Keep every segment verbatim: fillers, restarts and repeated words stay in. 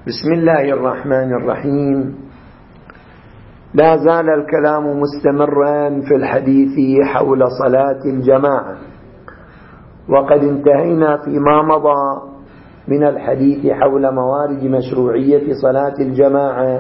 بسم الله الرحمن الرحيم. لا زال الكلام مستمرا في الحديث حول صلاة الجماعة، وقد انتهينا فيما مضى من الحديث حول موارد مشروعية صلاة الجماعة،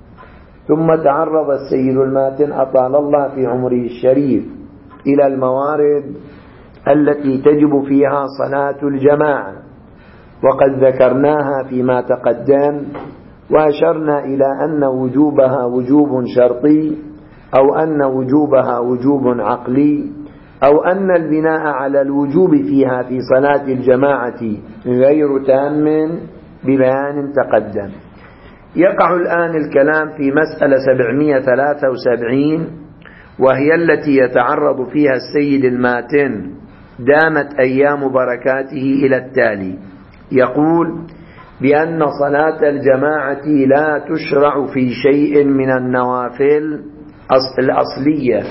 ثم تعرض السيد الماتن أطال الله في عمره الشريف إلى الموارد التي تجب فيها صلاة الجماعة، وقد ذكرناها فيما تقدم، وأشرنا إلى أن وجوبها وجوب شرطي، أو أن وجوبها وجوب عقلي، أو أن البناء على الوجوب فيها في صلاة الجماعة غير تام ببيان تقدم. يقع الآن الكلام في مسألة سبعمائة وثلاثة وسبعين، وهي التي يتعرض فيها السيد الماتن دامت أيام بركاته إلى التالي. يقول بأن صلاة الجماعة لا تشرع في شيء من النوافل الأصلية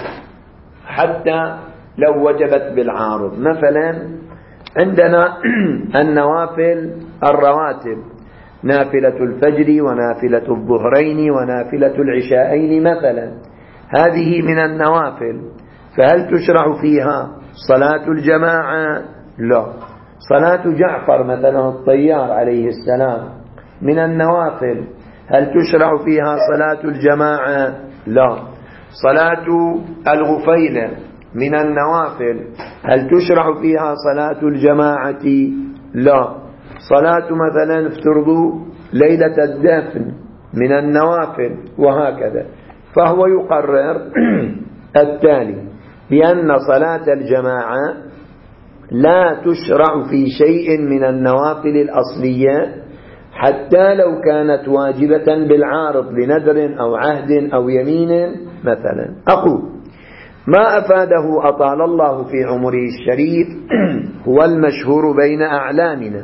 حتى لو وجبت بالعارض. مثلا عندنا النوافل الرواتب، نافلة الفجر ونافلة الظهرين ونافلة العشاءين مثلا، هذه من النوافل، فهل تشرع فيها صلاة الجماعة؟ لا. صلاة جعفر مثلا الطيار عليه السلام من النوافل، هل تشرع فيها صلاة الجماعة؟ لا. صلاة الغفيلة من النوافل، هل تشرع فيها صلاة الجماعة؟ لا. صلاة مثلا افترضوا ليلة الدفن من النوافل، وهكذا. فهو يقرر التالي بأن صلاة الجماعة لا تشرع في شيء من النوافل الأصلية حتى لو كانت واجبة بالعارض لنذر أو عهد أو يمين مثلا. أقول ما أفاده أطال الله في عمره الشريف هو المشهور بين أعلامنا،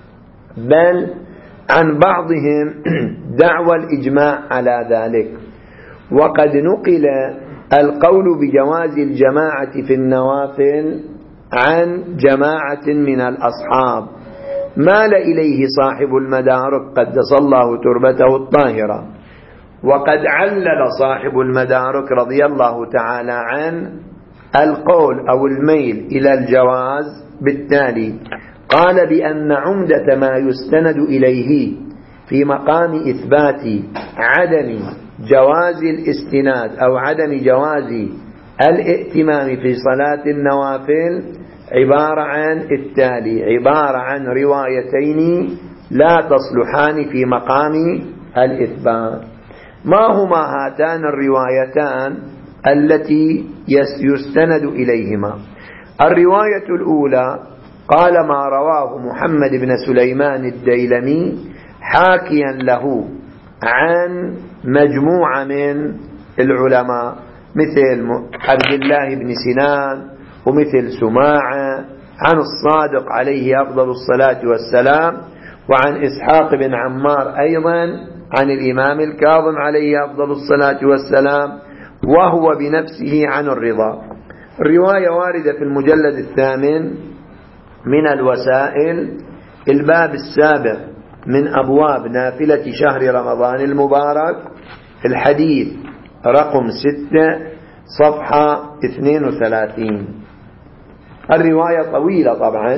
بل عن بعضهم دعوى الإجماع على ذلك، وقد نقل القول بجواز الجماعة في النوافل عن جماعة من الأصحاب، مال إليه صاحب المدارك قدس الله تربته الطاهرة، وقد علل صاحب المدارك رضي الله تعالى عنه القول أو الميل إلى الجواز بالتالي. قال بأن عمدة ما يستند إليه في مقام إثبات عدم جواز الاستناد أو عدم جواز الائتمام في صلاة النوافل عبارة عن التالي، عبارة عن روايتين لا تصلحان في مقام الإثبات. ما هما هاتان الروايتان التي يستند إليهما؟ الرواية الأولى قال ما رواه محمد بن سليمان الديلمي حاكيا له عن مجموعة من العلماء مثل عبد الله بن سنان ومثل سماعة، عن الصادق عليه أفضل الصلاة والسلام، وعن إسحاق بن عمار أيضا عن الإمام الكاظم عليه أفضل الصلاة والسلام، وهو بنفسه عن الرضا. الرواية واردة في المجلد الثامن من الوسائل، الباب السابع من أبواب نافلة شهر رمضان المبارك، الحديث رقم ستة صفحة اثنين وثلاثين. الرواية طويلة طبعا.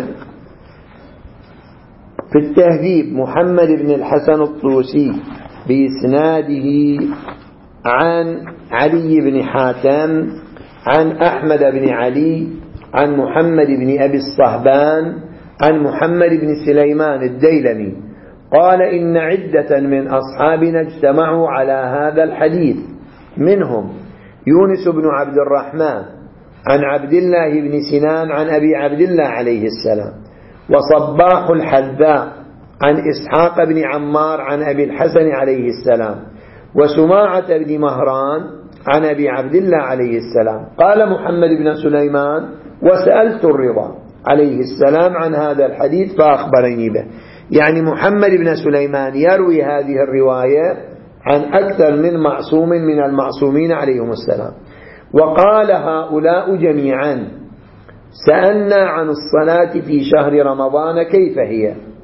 في التهذيب محمد بن الحسن الطوسي بإسناده عن علي بن حاتم عن أحمد بن علي عن محمد بن أبي الصهبان عن محمد بن سليمان الديلمي قال إن عدة من أصحابنا اجتمعوا على هذا الحديث، منهم يونس بن عبد الرحمن عن عبد الله بن سنان عن أبي عبد الله عليه السلام، وصباح الحذاء عن إسحاق بن عمار عن أبي الحسن عليه السلام، وسماعة بن مهران عن أبي عبد الله عليه السلام. قال محمد بن سليمان وسألت الرضا عليه السلام عن هذا الحديث فأخبرني به. يعني محمد بن سليمان يروي هذه الرواية عن أكثر من معصوم من المعصومين عليهم السلام. وقال هؤلاء جميعا سألنا عن الصلاة في شهر رمضان كيف هي،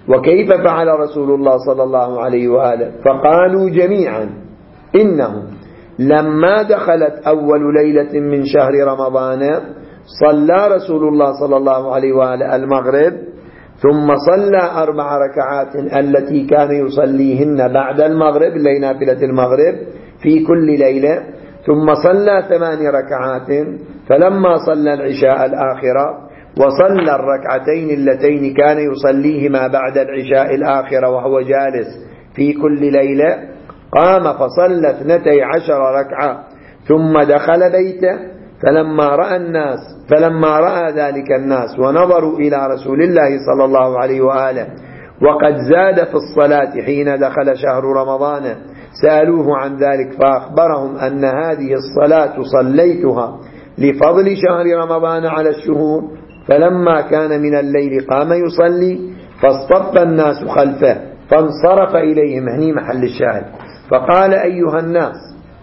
وكيف فعل رسول الله صلى الله عليه وآله؟ فقالوا جميعا إنه لما دخلت أول ليلة من شهر رمضان صلى رسول الله صلى الله عليه وآله المغرب، ثم صلى أربع ركعات التي كان يصليهن بعد المغرب لنافلة المغرب في كل ليلة، ثم صلى ثمان ركعات، فلما صلى العشاء الآخرة وصلى الركعتين اللتين كان يصليهما بعد العشاء الآخرة وهو جالس في كل ليلة، قام فصلى اثنتي عشر ركعة ثم دخل بيته. فلما رأى الناس فلما رأى ذلك الناس ونظروا إلى رسول الله صلى الله عليه وآله وقد زاد في الصلاة حين دخل شهر رمضان سألوه عن ذلك، فأخبرهم أن هذه الصلاة صليتها لفضل شهر رمضان على الشهور. فلما كان من الليل قام يصلي فاصطف الناس خلفه فانصرف إليهم، هني محل الشاهد، فقال: أيها الناس،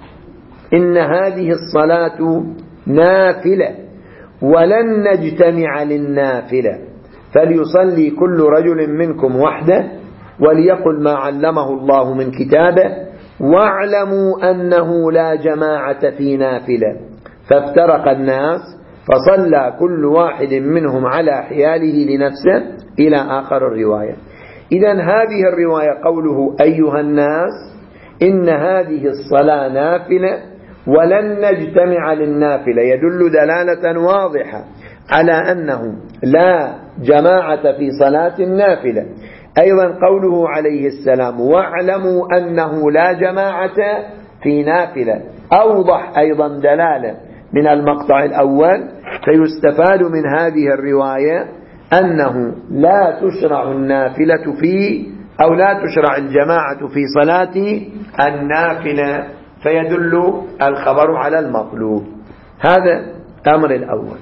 إن هذه الصلاة نافلة ولن نجتمع للنافلة، فليصلي كل رجل منكم وحده وليقل ما علمه الله من كتابه، واعلموا أنه لا جماعة في نافلة. فافترق الناس فصلى كل واحد منهم على حياله لنفسه إلى آخر الرواية. إذن هذه الرواية قوله أيها الناس إن هذه الصلاة نافلة ولن نجتمع للنافلة يدل دلالة واضحة على أنه لا جماعة في صلاة النافلة. أيضا قوله عليه السلام واعلموا أنه لا جماعة في نافلة أوضح أيضا دلالة من المقطع الأول. فيستفاد من هذه الرواية أنه لا تشرع النافلة في أو لا تشرع الجماعة في صلاة النافلة، فيدل الخبر على المطلوب. هذا أمر الأول.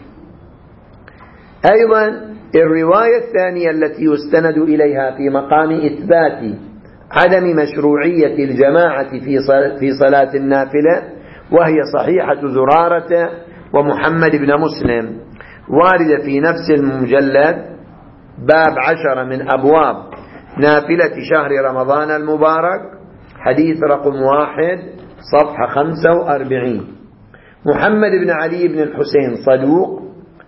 أيضا الرواية الثانية التي يستند إليها في مقام إثبات عدم مشروعية الجماعة في صلاة النافلة، وهي صحيحة زرارة ومحمد بن مسلم، واردة في نفس المجلد باب عشر من أبواب نافلة شهر رمضان المبارك، حديث رقم واحد صفحة خمسة وأربعين. محمد بن علي بن الحسين صدوق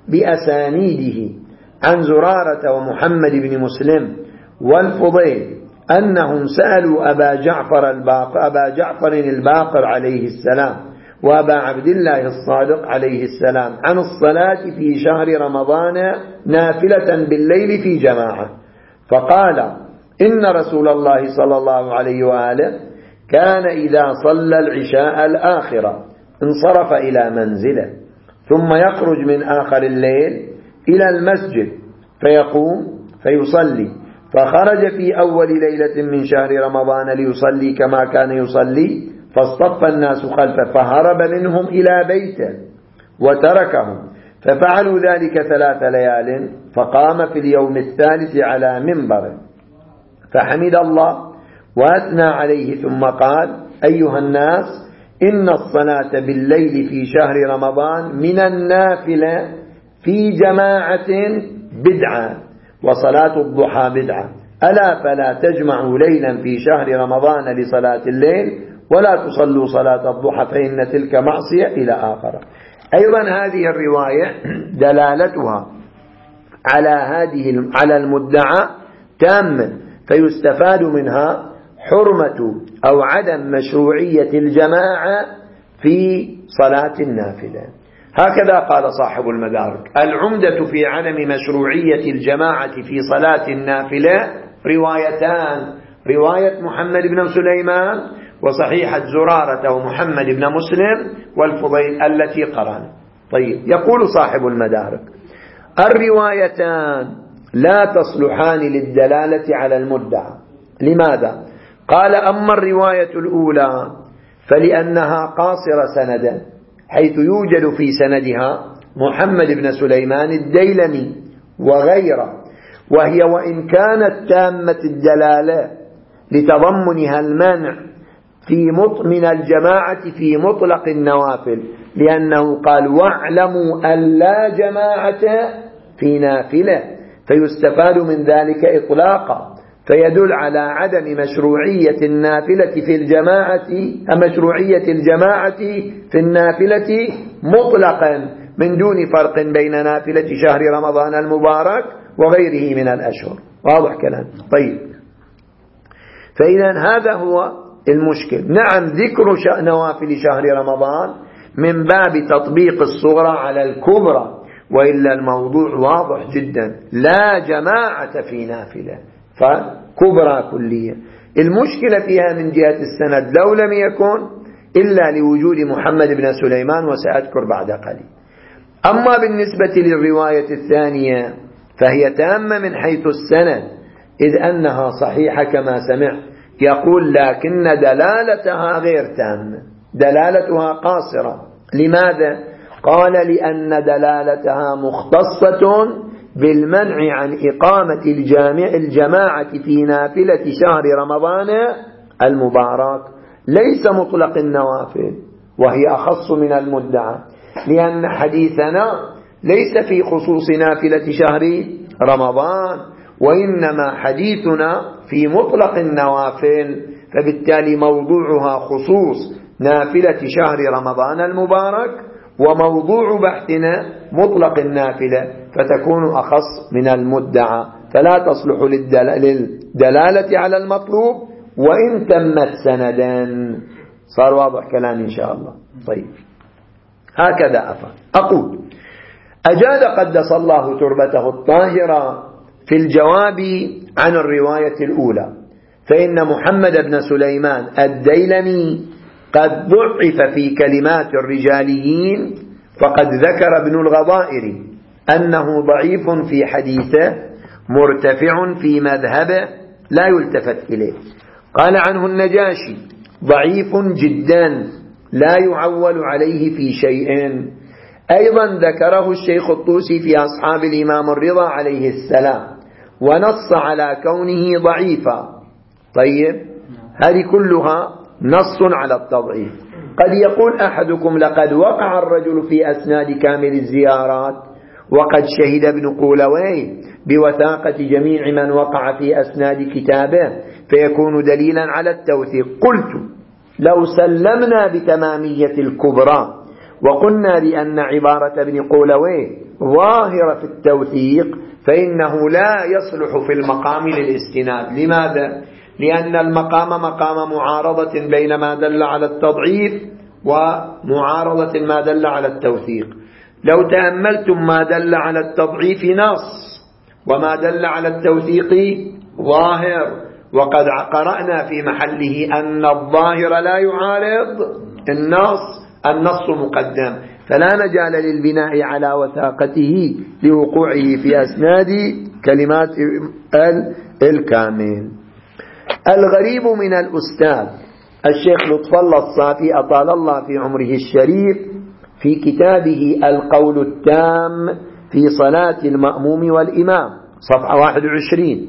بأسانيده عن زرارة ومحمد بن مسلم والفضيل أنهم سألوا أبا جعفر الباقر, أبا جعفر الباقر عليه السلام وأبا عبد الله الصادق عليه السلام عن الصلاة في شهر رمضان نافلة بالليل في جماعة، فقال إن رسول الله صلى الله عليه وآله كان إذا صلى العشاء الآخرة انصرف إلى منزله، ثم يخرج من آخر الليل إلى المسجد فيقوم فيصلي، فخرج في أول ليلة من شهر رمضان ليصلي كما كان يصلي، فاصطف الناس خلفه فهرب منهم إلى بيته وتركهم، ففعلوا ذلك ثلاث ليال، فقام في اليوم الثالث على منبره فحمد الله وأثنى عليه، ثم قال أيها الناس إن الصلاة بالليل في شهر رمضان من النافلة في جماعة بدعة، وصلاة الضحى بدعة، ألا فلا تجمعوا ليلا في شهر رمضان لصلاة الليل ولا تصلوا صلاة الضحى فإن تلك معصية إلى آخر. أيضا هذه الرواية دلالتها على هذه على المدعى تامة، فيستفاد منها حرمة أو عدم مشروعية الجماعة في صلاة النافلة. هكذا قال صاحب المدارك: العمدة في عدم مشروعية الجماعة في صلاة النافلة روايتان: رواية محمد بن سليمان وصحيحة زرارة ومحمد بن مسلم والفضيل التي قرأنا. طيب، يقول صاحب المدارك: الروايتان لا تصلحان للدلالة على المدعى. لماذا؟ قال: أما الرواية الأولى فلأنها قاصرة سندا، حيث يوجد في سندها محمد بن سليمان الديلمي وغيره، وهي وإن كانت تامة الدلالة لتضمنها المنع في من الجماعة في مطلق النوافل، لأنه قال واعلموا أن لا جماعة في نافلة، فيستفاد من ذلك إطلاقا فيدل على عدم مشروعية النافلة في الجماعة مشروعية الجماعة في النافلة مطلقا من دون فرق بين نافلة شهر رمضان المبارك وغيره من الأشهر. واضح كلام؟ طيب، فإذا هذا هو المشكل. نعم، ذكر نوافل شهر رمضان من باب تطبيق الصغرى على الكبرى، وإلا الموضوع واضح جدا، لا جماعة في نافلة فكبرى كلية. المشكلة فيها من جهة السند لو لم يكن إلا لوجود محمد بن سليمان، وسأذكر بعد قليل. أما بالنسبة للرواية الثانية فهي تامة من حيث السند، إذ أنها صحيحة كما سمع. يقول لكن دلالتها غير تامة، دلالتها قاصرة. لماذا؟ قال لأن دلالتها مختصة بالمنع عن إقامة الجامع الجماعة في نافلة شهر رمضان المبارك، ليس مطلق النوافل، وهي أخص من المدعى، لأن حديثنا ليس في خصوص نافلة شهر رمضان، وإنما حديثنا في مطلق النوافل، فبالتالي موضوعها خصوص نافلة شهر رمضان المبارك، وموضوع بحثنا مطلق النافلة، فتكون أخص من المدعى، فلا تصلح للدلالة على المطلوب وإن تمت سندا. صار واضح كلام إن شاء الله؟ طيب، هكذا أفعل. أقول: أجاد قدس الله تربته الطاهرة في الجواب عن الرواية الأولى، فإن محمد بن سليمان الديلمي قد ضعف في كلمات الرجاليين، فقد ذكر ابن الغضائر أنه ضعيف في حديثه مرتفع في مذهبه لا يلتفت إليه. قال عنه النجاشي: ضعيف جدا لا يعول عليه في شيء. أيضا ذكره الشيخ الطوسي في أصحاب الإمام الرضا عليه السلام، ونص على كونه ضعيفا. طيب، هذه كلها نص على التضعيف. قد يقول أحدكم: لقد وقع الرجل في أسناد كامل الزيارات، وقد شهد ابن قولويه بوثاقة جميع من وقع في أسناد كتابه، فيكون دليلا على التوثيق. قلت: لو سلمنا بتمامية الكبرى وقلنا بأن عبارة ابن قولويه ظاهرة في التوثيق، فإنه لا يصلح في المقام للاستناد. لماذا؟ لأن المقام مقام معارضة بين ما دل على التضعيف ومعارضة ما دل على التوثيق. لو تأملتم ما دل على التضعيف نص، وما دل على التوثيق ظاهر، وقد قرأنا في محله أن الظاهر لا يعارض النص، النص مقدم، فلا مجال للبناء على وثاقته لوقوعه في أسناد كلمات الكامل. الغريب من الأستاذ الشيخ لطف الله الصافي أطال الله في عمره الشريف في كتابه القول التام في صلاة المأموم والإمام صفحة واحد وعشرين،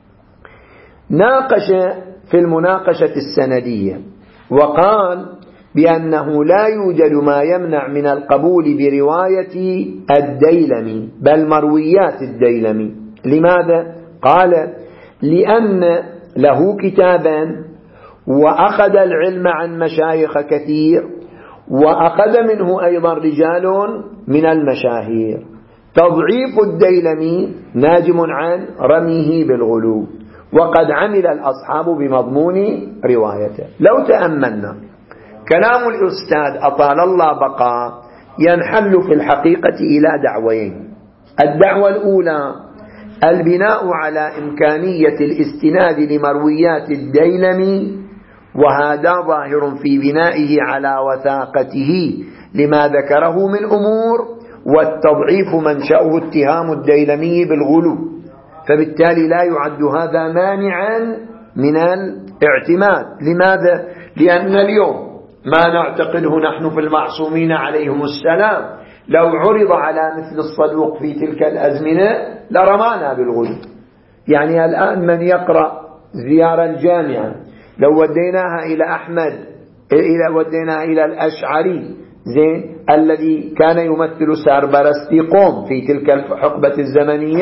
ناقش في المناقشة السندية وقال بأنه لا يوجد ما يمنع من القبول برواية الديلمي، بل مرويات الديلمي. لماذا؟ قال: لأن له كتابا وأخذ العلم عن مشايخ كثير، وأخذ منه أيضا رجال من المشاهير. تضعيف الديلمي ناجم عن رميه بالغلو، وقد عمل الأصحاب بمضمون روايته. لو تأملنا كلام الأستاذ أطال الله بقى ينحل في الحقيقة إلى دعوين. الدعوة الأولى البناء على إمكانية الاستناد لمرويات الديلمي، وهذا ظاهر في بنائه على وثاقته لما ذكره من أمور، والتضعيف منشأه اتهام الديلمي بالغلو، فبالتالي لا يعد هذا مانعا من الاعتماد. لماذا؟ لأن اليوم ما نعتقده نحن في المعصومين عليهم السلام لو عرض على مثل الصدوق في تلك الأزمنة لرمانا بالغلو. يعني الآن من يقرأ زيارة الجامعة لو وديناها إلى أحمد، إلى وديناها إلى الأشعري زين الذي كان يمثل ساربرستي قوم في تلك الحقبة الزمنية،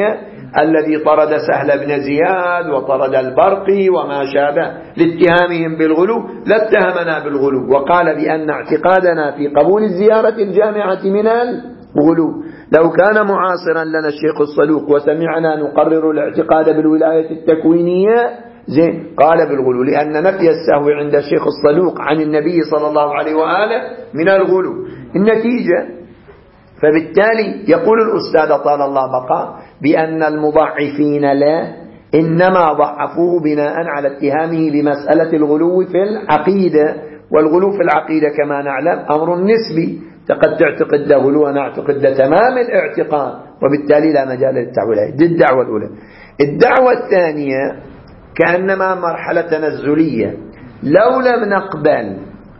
الذي طرد سهل بن زياد وطرد البرقي وما شابه لاتهامهم بالغلو لاتهمنا بالغلو، وقال بأن اعتقادنا في قبول الزيارة الجامعة من الغلو. لو كان معاصرا لنا الشيخ الصدوق وسمعنا نقرر الاعتقاد بالولاية التكوينية زين قال بالغلو، لأن نفي السهو عند الشيخ الصدوق عن النبي صلى الله عليه وآله من الغلو. النتيجة فبالتالي يقول الأستاذ طال الله بقى بأن المضعفين له إنما ضعفوه بناء على اتهامه بمسألة الغلو في العقيدة، والغلو في العقيدة كما نعلم أمر نسبي، قد تعتقد ده غلو أنا أعتقد ده تمام الاعتقاد، وبالتالي لا مجال للتعويل. دي الدعوة الأولى. الدعوة الثانية كأنما مرحلة تنزلية، لو لم نقبل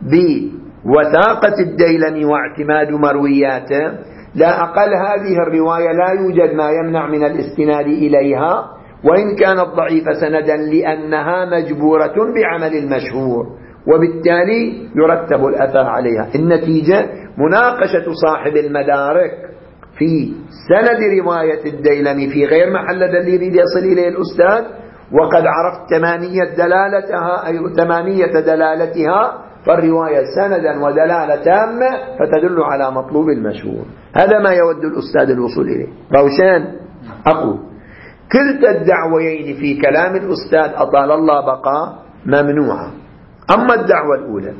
بوثاقة الديلمي واعتماد مروياته لا أقل هذه الرواية لا يوجد ما يمنع من الاستناد إليها وإن كانت ضعيفة سندا، لأنها مجبورة بعمل المشهور، وبالتالي يرتب الأثر عليها. النتيجة مناقشة صاحب المدارك في سند رواية الديلمي في غير محل الذي يريد يصل إليه الأستاذ، وقد عرفت تمامية دلالتها أي تمامية دلالتها، فالرواية سندا ودلالة تامة فتدل على مطلوب المشهور. هذا ما يود الأستاذ الوصول إليه. روشان أقول كلتا الدعويين في كلام الأستاذ أطال الله بقى ممنوعة. أما الدعوة الأولى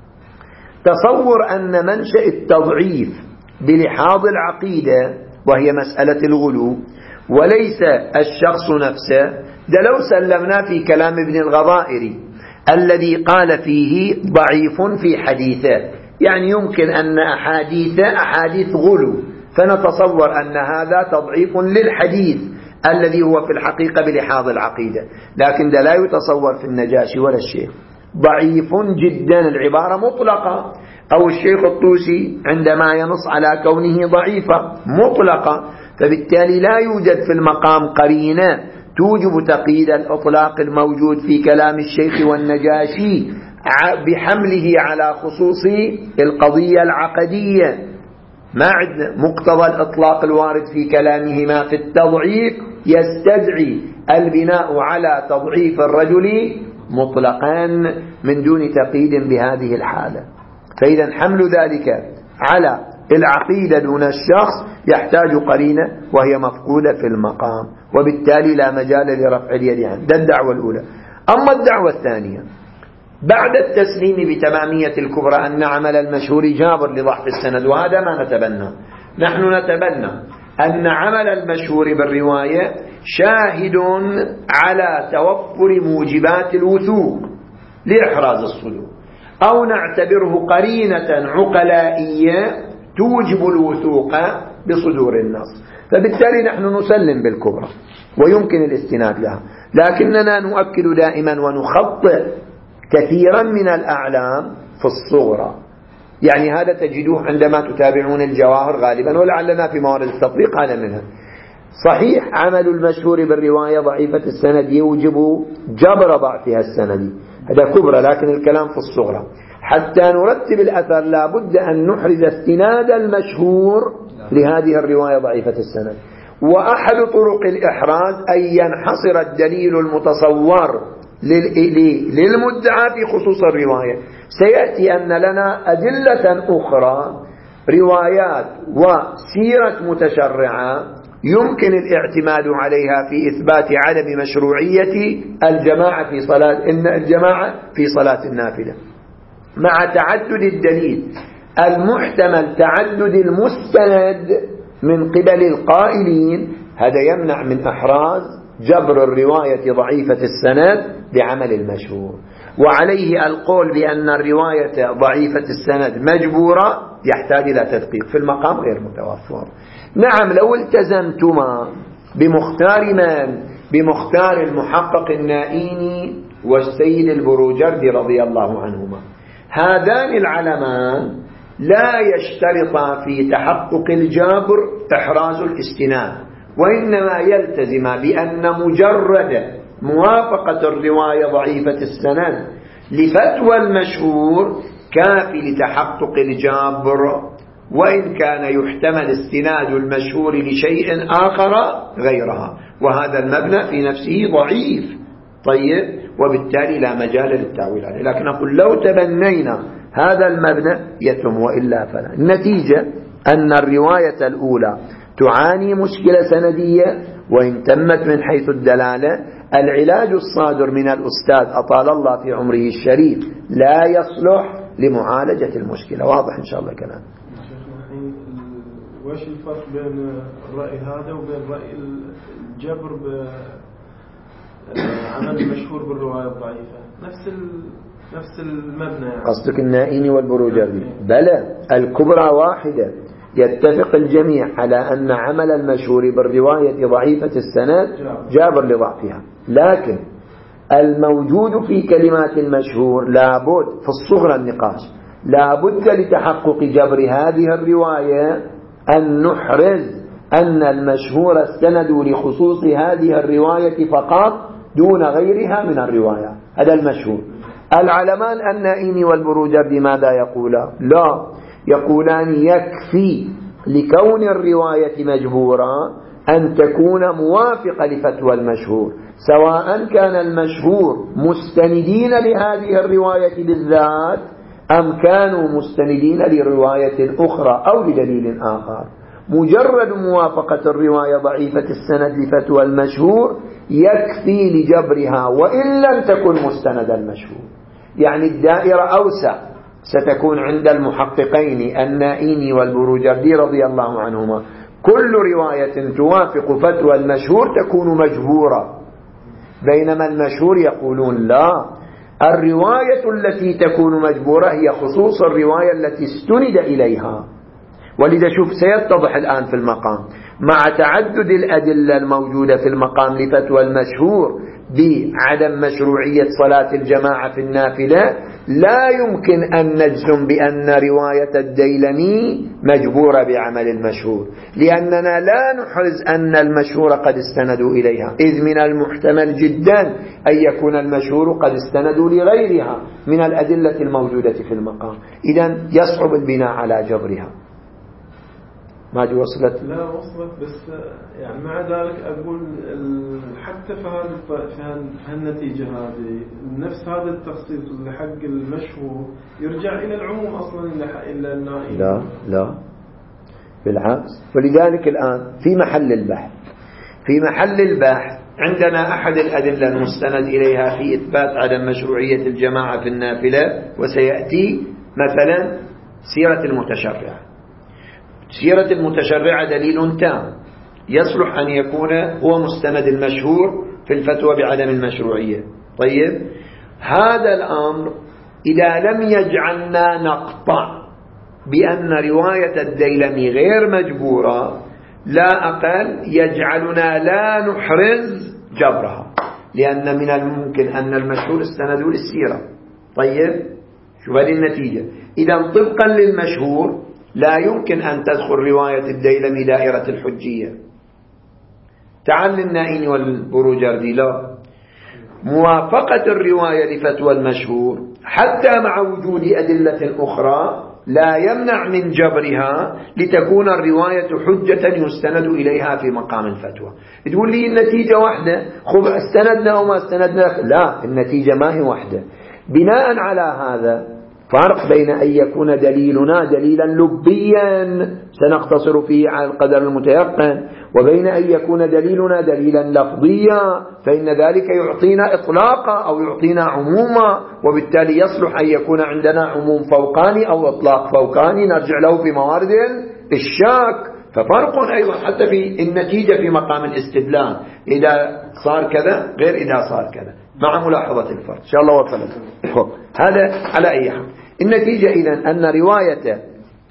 تصور أن منشأ التضعيف بلحاظ العقيدة وهي مسألة الغلو وليس الشخص نفسه، ده لو سلمنا في كلام ابن الغضائري الذي قال فيه ضعيف في حديثه، يعني يمكن أن أحاديث أحاديث غلو، فنتصور أن هذا تضعيف للحديث الذي هو في الحقيقة بلحاظ العقيدة، لكن ده لا يتصور في النجاشي ولا الشيخ. ضعيف جدا العبارة مطلقة، أو الشيخ الطوسي عندما ينص على كونه ضعيفة مطلقة، فبالتالي لا يوجد في المقام قرينة توجب تقييد الإطلاق الموجود في كلام الشيخ والنجاشي بحمله على خصوص القضية العقدية. ما عندنا مقتضى الإطلاق الوارد في كلامهما في التضعيف يستدعي البناء على تضعيف الرجل مطلقا من دون تقييد بهذه الحالة. فإذا حمل ذلك على العقيدة دون الشخص يحتاج قرينة وهي مفقودة في المقام، وبالتالي لا مجال لرفع اليد عنه. ده الدعوة الأولى. أما الدعوة الثانية بعد التسليم بتمامية الكبرى أن عمل المشهور جابر لضعف السند، وهذا ما نتبنى. نحن نتبنى أن عمل المشهور بالرواية شاهد على توفر موجبات الوثوق لإحراز الصدور، أو نعتبره قرينة عقلائية توجب الوثوق بصدور النص، فبالتالي نحن نسلم بالكبرى ويمكن الاستناد لها، لكننا نؤكد دائما ونخطئ كثيرا من الأعلام في الصغرى. يعني هذا تجدوه عندما تتابعون الجواهر غالبا، ولعلنا في موارد التطبيق هذا منها. صحيح عمل المشهور بالرواية ضعيفة السند يوجب جبر ضعفها السندي، هذا كبرى، لكن الكلام في الصغرى. حتى نرتب الأثر لا بد أن نحرز استناد المشهور لهذه الرواية ضعيفة السند. وأحد طرق الإحراز أن ينحصر الدليل المتصور للمدعى في خصوص الرواية. سيأتي أن لنا أدلة أخرى روايات وسيرة متشرعة يمكن الاعتماد عليها في إثبات عدم مشروعية الجماعة في صلاة إن الجماعة في صلاة النافلة، مع تعدد الدليل المحتمل تعدد المستند من قبل القائلين. هذا يمنع من إحراز جبر الرواية ضعيفة السند بعمل المشهور. وعليه القول بأن الرواية ضعيفة السند مجبورة يحتاج إلى تدقيق في المقام غير متوفر. نعم لو التزمتما بمختار من؟ بمختار المحقق النائيني والسيد البروجردي رضي الله عنهما. هذان العلمان لا يشترطا في تحقق الجابر إحراز الاستناد، وإنما يلتزم بأن مجرد موافقة الرواية ضعيفة السند لفتوى المشهور كافي لتحقق الجابر، وإن كان يحتمل استناد المشهور لشيء آخر غيرها. وهذا المبنى في نفسه ضعيف. طيب، وبالتالي لا مجال للتعويل عليه. لكن نقول لو تبنينا هذا المبنى يتم، وإلا فلا. النتيجة أن الرواية الأولى تعاني مشكلة سندية وإن تمت من حيث الدلالة. العلاج الصادر من الأستاذ أطال الله في عمره الشريف لا يصلح لمعالجة المشكلة. واضح إن شاء الله كلام. وش الفرق بين الرأي هذا وبين رأي الجبر بعمل المشهور بالرواية الضعيفة؟ نفس نفس المبنى يعني. قصدك النائيني والبروجردي؟ بلى، الكبرى واحدة. يتفق الجميع على أن عمل المشهور بالرواية ضعيفة السند جابر لضعفها، لكن الموجود في كلمات المشهور لابد في الصغرى النقاش لابد لتحقق جبر هذه الرواية أن نحرز أن المشهور استند لخصوص هذه الرواية فقط دون غيرها من الرواية. هذا المشهور. العلمان النائيني والبروجردي ماذا يقولان؟ لا، يقولان يكفي لكون الرواية مجبورة أن تكون موافقة لفتوى المشهور، سواء كان المشهور مستندين لهذه الرواية بالذات أم كانوا مستندين لرواية أخرى أو لدليل آخر. مجرد موافقة الرواية ضعيفة السند لفتوى المشهور يكفي لجبرها وإن لم تكن مستند المشهور. يعني الدائرة أوسع ستكون عند المحققين النائيني والبروجردي رضي الله عنهما. كل رواية توافق فتوى المشهور تكون مجبورة، بينما المشهور يقولون لا، الرواية التي تكون مجبورة هي خصوص الرواية التي استند إليها. ولذا شوف سيتضح الآن في المقام مع تعدد الأدلة الموجودة في المقام لفتوى المشهور بعدم مشروعية صلاة الجماعة في النافلة، لا يمكن أن نجزم بأن رواية الديلمي مجبورة بعمل المشهور، لأننا لا نحرز أن المشهور قد استندوا إليها، إذ من المحتمل جدا أن يكون المشهور قد استندوا لغيرها من الأدلة الموجودة في المقام. إذن يصعب البناء على جبرها. ما دي وصلت؟ لا وصلت، بس يعني مع ذلك أقول حتى في هذه في هالنتيجة هذه نفس هذا التخصيص اللي حق المشهور يرجع إلى العموم أصلا إلا النائب. لا لا بالعكس. ولذلك الآن في محل البحث في محل البحث عندنا أحد الأدلة المستند إليها في إثبات عدم مشروعية الجماعة في النافلة، وسيأتي مثلا سيرة المتشرع. سيرة المتشرع دليل تام يصلح أن يكون هو مستند المشهور في الفتوى بعدم المشروعية. طيب، هذا الأمر إذا لم يجعلنا نقطع بأن رواية الديلمي غير مجبورة، لا أقل يجعلنا لا نحرز جبرها، لأن من الممكن أن المشهور استندوا للسيرة. طيب، شو هذه النتيجة؟ إذا طبقا للمشهور لا يمكن أن تدخل رواية الديلمي دائرة الحجية. تعال للنائيني والبروجردي لا، موافقة الرواية لفتوى المشهور حتى مع وجود أدلة أخرى لا يمنع من جبرها لتكون الرواية حجة يستند إليها في مقام الفتوى. تقول لي النتيجة واحدة، خب استندنا أو ما استندنا؟ لا، النتيجة ما هي واحدة. بناء على هذا فرق بين أن يكون دليلنا دليلا لبيا سنقتصر فيه على القدر المتيقن، وبين أن يكون دليلنا دليلا لفظيا فإن ذلك يعطينا إطلاقا أو يعطينا عموما، وبالتالي يصلح أن يكون عندنا عموم فوقاني أو إطلاق فوقاني نرجع له في موارد الشاك. ففرق أيضا حتى في النتيجة في مقام الاستدلال، إذا صار كذا غير إذا صار كذا، مع ملاحظة الفرق. إن شاء الله وصلت. هذا على أي حال. النتيجة إذن أن رواية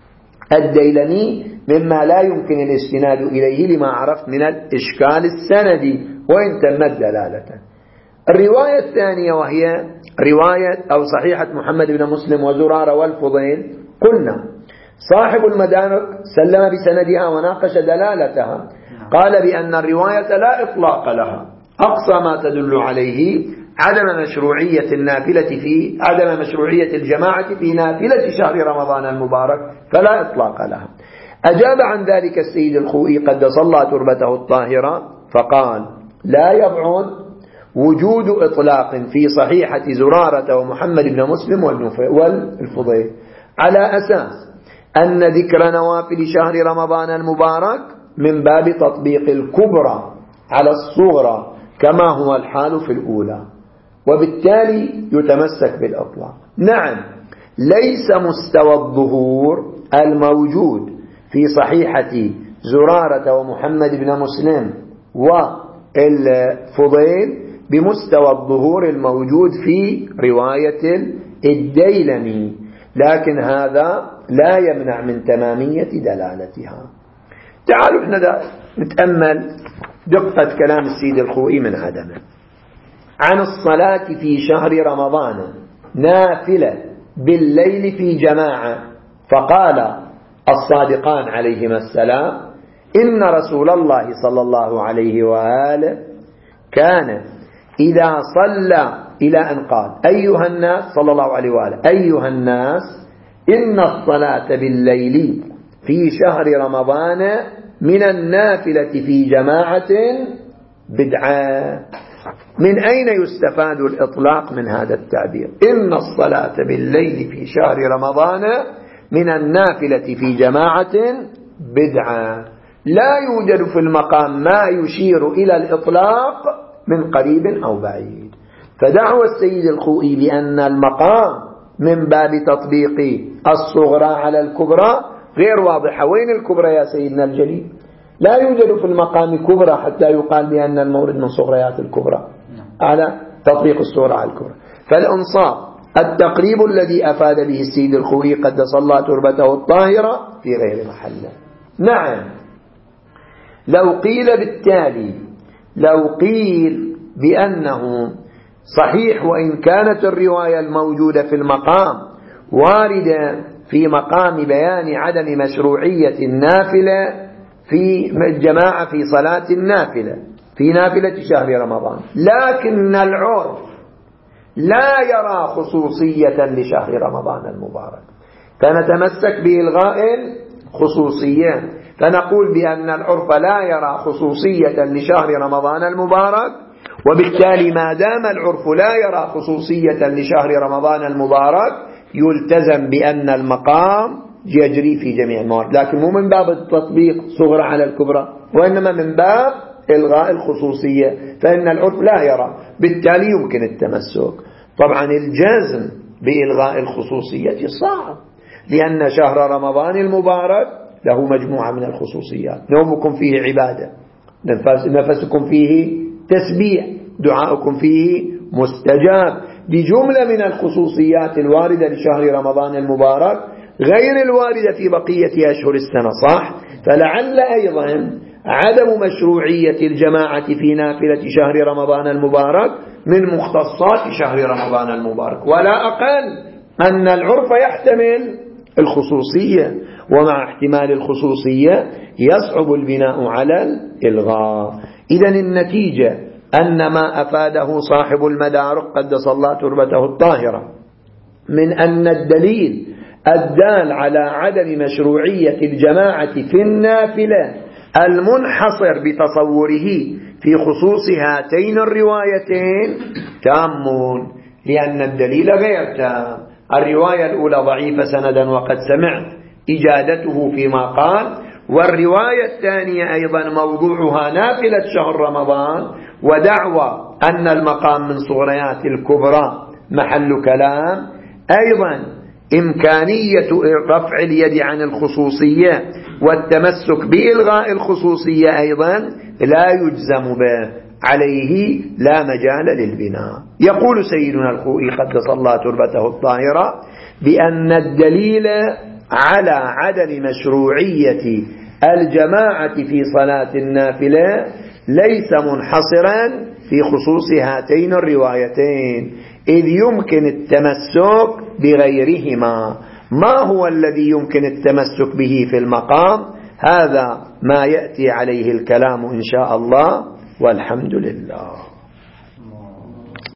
الديلمي مما لا يمكن الاستناد إليه لما عرفت من الإشكال السندي وإن تمت دلالة. الرواية الثانية وهي رواية أو صحيحة محمد بن مسلم وزرارة والفضيل، قلنا صاحب المدارك سلم بسندها وناقش دلالتها، قال بأن الرواية لا إطلاق لها، أقصى ما تدل عليه عدم مشروعية النافلة في عدم مشروعية الجماعة في نافلة شهر رمضان المبارك، فلا إطلاق لها. أجاب عن ذلك السيد الخوئي قدس الله تربته الطاهرة فقال: لا يبعد وجود إطلاق في صحيحة زرارة ومحمد بن مسلم والفضيل على أساس أن ذكر نوافل شهر رمضان المبارك من باب تطبيق الكبرى على الصغرى كما هو الحال في الأولى، وبالتالي يتمسك بالإطلاق. نعم، ليس مستوى الظهور الموجود في صحيحة زرارة ومحمد بن مسلم والفضيل بمستوى الظهور الموجود في رواية الديلمي، لكن هذا لا يمنع من تمامية دلالتها. تعالوا احنا نتأمل دقة كلام السيد الخوئي من عدمه. عن الصلاة في شهر رمضان نافلة بالليل في جماعة، فقال الصادقان عليهما السلام: إن رسول الله صلى الله عليه وآله كان إذا صلى، إلى أن قال: أيها الناس، صلى الله عليه وآله، أيها الناس إن الصلاة بالليل في شهر رمضان من النافلة في جماعة بدعة. من أين يستفاد الإطلاق من هذا التعبير؟ إن الصلاة بالليل في شهر رمضان من النافلة في جماعة بدعة. لا يوجد في المقام ما يشير إلى الإطلاق من قريب أو بعيد. فدعوى السيد الخوئي بأن المقام من باب تطبيق الصغرى على الكبرى غير واضحة. وين الكبرى يا سيدنا الجليل؟ لا يوجد في المقام كبرى حتى يقال بأن المورد من صغريات الكبرى على تطبيق الصغرى على الكبرى. فالإنصاف التقريب الذي أفاد به السيد الخوئي قدس الله تربته الطاهرة في غير محله. نعم، لو قيل بالتالي لو قيل بأنه صحيح وإن كانت الرواية الموجودة في المقام واردة في مقام بيان عدم مشروعية النافلة في الجماعة في صلاة النافلة في نافلة شهر رمضان، لكن العرف لا يرى خصوصية لشهر رمضان المبارك، فنتمسك بإلغاء الخصوصية، فنقول بأن العرف لا يرى خصوصية لشهر رمضان المبارك، وبالتالي ما دام العرف لا يرى خصوصية لشهر رمضان المبارك يلتزم بأن المقام يجري في جميع الموارد، لكن مو من باب التطبيق صغرى على الكبرى، وإنما من باب إلغاء الخصوصية، فإن العرف لا يرى، بالتالي يمكن التمسك. طبعا الجزم بإلغاء الخصوصية صعب، لأن شهر رمضان المبارك له مجموعة من الخصوصيات: نومكم فيه عبادة، نفسكم فيه تسبيح، دعاؤكم فيه مستجاب، بجملة من الخصوصيات الواردة لشهر رمضان المبارك غير الواردة في بقية أشهر السنة، صح؟ فلعل أيضا عدم مشروعية الجماعة في نافلة شهر رمضان المبارك من مختصات شهر رمضان المبارك، ولا أقل أن العرف يحتمل الخصوصية، ومع احتمال الخصوصية يصعب البناء على الإلغاء. إذن النتيجة أن ما أفاده صاحب المدارك قدس الله تربته الطاهرة من أن الدليل الدال على عدم مشروعية الجماعة في النافلة المنحصر بتصوره في خصوص هاتين الروايتين تامون، لأن الدليل غير تام. الرواية الأولى ضعيفة سندا وقد سمعت إجادته فيما قال، والرواية الثانية أيضا موضوعها نافلة شهر رمضان، ودعوى أن المقام من صغريات الكبرى محل كلام. أيضا إمكانية رفع اليد عن الخصوصية والتمسك بإلغاء الخصوصية أيضا لا يجزم به، عليه لا مجال للبناء. يقول سيدنا الخوئي قدس الله تربته الطاهرة بأن الدليل على عدم مشروعية الجماعة في صلاة النافلة ليس منحصرا في خصوص هاتين الروايتين، إذ يمكن التمسك بغيرهما. ما هو الذي يمكن التمسك به في المقام؟ هذا ما يأتي عليه الكلام إن شاء الله، والحمد لله.